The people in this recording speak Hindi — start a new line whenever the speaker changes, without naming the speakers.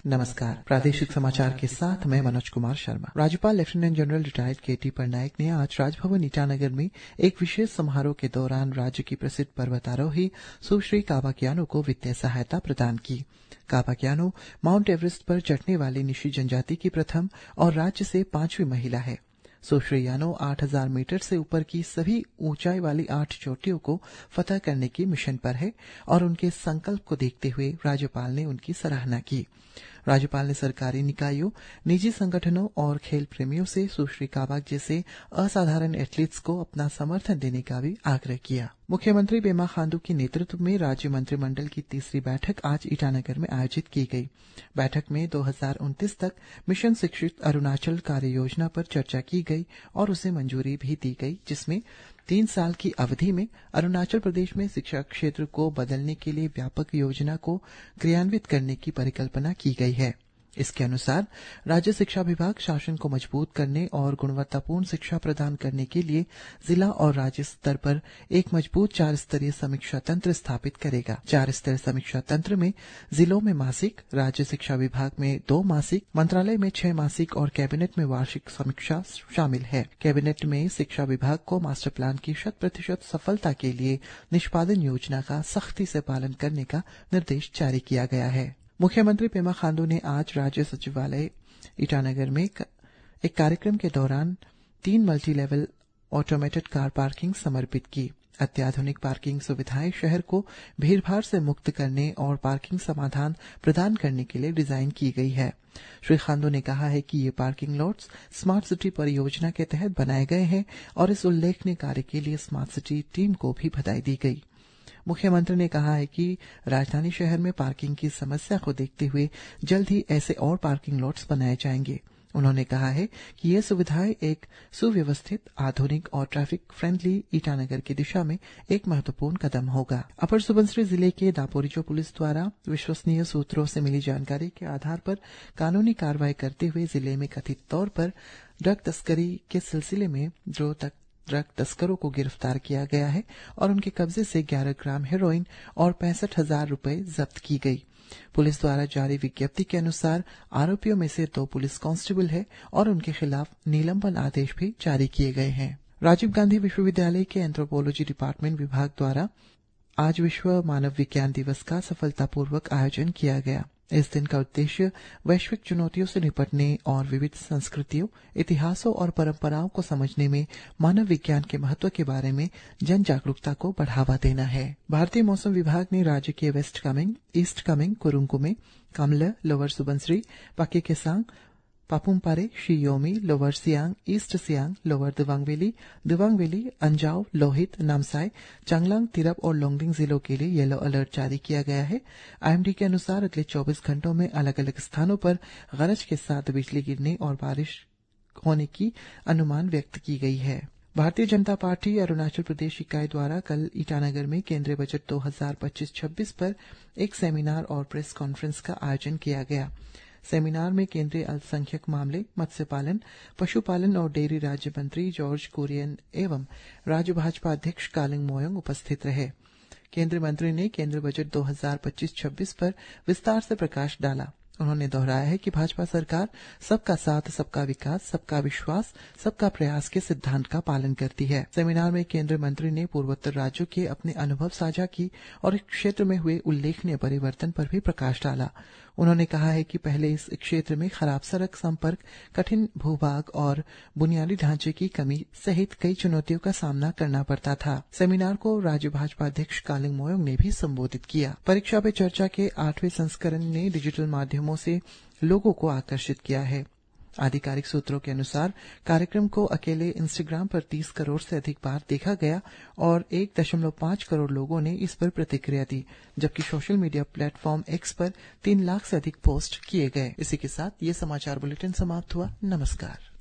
नमस्कार। प्रादेशिक समाचार के साथ मैं मनोज कुमार शर्मा। राज्यपाल lieutenant general retired K T. Patnaik ने आज राजभवन ईटानगर में एक विशेष समारोह के दौरान राज्य की प्रसिद्ध पर्वतारोही सुश्री काबा कियानो को वित्तीय सहायता प्रदान की। काबा कियानो माउंट एवरेस्ट पर चढ़ने वाली निशी जनजाति की प्रथम और राज्य से 5वीं महिला है। सुश्री यानो 8000 मीटर से ऊपर की सभी ऊंचाई वाली 8 चोटियों को फतह करने की मिशन पर है और उनके संकल्प को देखते हुए राज्यपाल ने उनकी सराहना की। राज्यपाल ने सरकारी निकायों, निजी संगठनों और खेल प्रेमियों से सुश्री काबा जैसे असाधारण एथलीट्स को अपना समर्थन देने का भी आग्रह किया। मुख्यमंत्री पेमा खांडू के नेतृत्व में राज्य मंत्रिमंडल की तीसरी बैठक आज ईटानगर में आयोजित की गई। बैठक में 2029 तक मिशन शिक्षित अरुणाचल कार्य योजना पर चर्चा की गई और उसे मंजूरी भी दी गई, जिसमें 3 साल की अवधि में अरुणाचल प्रदेश में शिक्षा क्षेत्र को बदलने के लिए व्यापक योजना को क्रियान्वित करने की परिकल्पना की गई है। इसके अनुसार राज्य शिक्षा विभाग शासन को मजबूत करने और गुणवत्तापूर्ण शिक्षा प्रदान करने के लिए जिला और राज्य स्तर पर एक मजबूत 4 स्तरीय समीक्षा तंत्र स्थापित करेगा। 4 स्तरीय समीक्षा तंत्र में जिलों में मासिक, राज्य शिक्षा विभाग में 2 मासिक, मंत्रालय में 6 मासिक और कैबिनेट में वार्षिक समीक्षा शामिल है। कैबिनेट में शिक्षा विभाग को मास्टर प्लान की 100% सफलता के लिए निष्पादन योजना का सख्ती से पालन करने का निर्देश जारी किया गया है। मुख्यमंत्री पेमा खांडू ने आज राज्य सचिवालय ईटानगर में एक कार्यक्रम के दौरान 3 multi level automated car parking समर्पित की। अत्याधुनिक पार्किंग सुविधाएं शहर को भीड़भाड़ से मुक्त करने और पार्किंग समाधान प्रदान करने के लिए डिजाइन की गई है। श्री खांडू ने कहा है कि ये पार्किंग लॉट्स स्मार्ट सिटी परियोजना के तहत बनाए गए हैं और इस उल्लेखनीय कार्य के लिए स्मार्ट सिटी टीम को भी बधाई दी गई। मुख्यमंत्री ने कहा है कि राजधानी शहर में पार्किंग की समस्या को देखते हुए जल्द ही ऐसे और पार्किंग लॉट्स बनाए जाएंगे। उन्होंने कहा है कि ये सुविधाएं एक सुव्यवस्थित, आधुनिक और ट्रैफिक फ्रेंडली ईटानगर की दिशा में एक महत्वपूर्ण कदम होगा। अपर सुबनसिरी जिले के दापोरिजो पुलिस द्वारा विश्वसनीय सूत्रों से मिली जानकारी के आधार पर कानूनी कार्रवाई करते हुए जिले में कथित तौर पर ड्रग तस्करी के सिलसिले में ड्रग तस्करों को गिरफ्तार किया गया है और उनके कब्जे से 11 ग्राम हेरोइन और 65,000 रुपए जब्त की गई। पुलिस द्वारा जारी विज्ञप्ति के अनुसार आरोपियों में से 2 पुलिस कांस्टेबल है और उनके खिलाफ निलंबन आदेश भी जारी किए गए हैं। राजीव गांधी विश्वविद्यालय के एंथ्रोपोलॉजी डिपार्टमेंट विभाग द्वारा आज विश्व मानव विज्ञान दिवस का सफलतापूर्वक आयोजन किया गया। इस दिन का उद्देश्य वैश्विक चुनौतियों से निपटने और विविध संस्कृतियों, इतिहासों और परंपराओं को समझने में मानव विज्ञान के महत्व के बारे में जन जागरूकता को बढ़ावा देना है। भारतीय मौसम विभाग ने राज्य के west Kameng, east Kameng, Kurung Kumey, Kamle, lower Subansiri, Pakke Kessang, Papum Pare, Shi Yomi, lower Siang, east Siang, lower Dibang valley, Anjaw, Lohit, Namsai, Changlang, Tirap और लोंगडिंग जिलों के लिए येलो अलर्ट जारी किया गया है। आईएमडी के अनुसार अगले 24 घंटों में अलग अलग स्थानों पर गरज के साथ बिजली गिरने और बारिश होने की अनुमान व्यक्त की गई है। भारतीय जनता पार्टी अरुणाचल प्रदेश इकाई द्वारा कल ईटानगर में केंद्रीय बजट 2025-26 पर एक सेमिनार और प्रेस कॉन्फ्रेंस का आयोजन किया गया। सेमिनार में केंद्रीय अल्पसंख्यक मामले, मत्स्य पालन, पशुपालन और डेयरी राज्य मंत्री जॉर्ज कुरियन एवं राज्य भाजपा अध्यक्ष कालिंग मोयोंग उपस्थित रहे। केंद्रीय मंत्री ने केंद्रीय बजट 2025-26 पर विस्तार से प्रकाश डाला। उन्होंने दोहराया है कि भाजपा सरकार सबका साथ, सबका विकास, सबका विश्वास, सबका प्रयास के सिद्धांत का पालन करती है। सेमिनार में केंद्रीय मंत्री ने पूर्वोत्तर राज्यों के अपने अनुभव साझा की और इस क्षेत्र में हुए उल्लेखनीय परिवर्तन पर भी प्रकाश डाला। उन्होंने कहा है कि पहले इस क्षेत्र में खराब सड़क संपर्क, कठिन भूभाग और बुनियादी ढांचे की कमी सहित कई चुनौतियों का सामना करना पड़ता था। सेमिनार को राज्य भाजपा अध्यक्ष कालिंग मोयोंग ने भी संबोधित किया। परीक्षा पे चर्चा के 8वें संस्करण ने डिजिटल माध्यमों से लोगों को आकर्षित किया है। आधिकारिक सूत्रों के अनुसार कार्यक्रम को अकेले इंस्टाग्राम पर 30 करोड़ से अधिक बार देखा गया और 1.5 करोड़ लोगों ने इस पर प्रतिक्रिया दी, जबकि सोशल मीडिया प्लेटफॉर्म एक्स पर 3 लाख से अधिक पोस्ट किए गए। इसी के साथ ये समाचार बुलेटिन समाप्त हुआ। नमस्कार।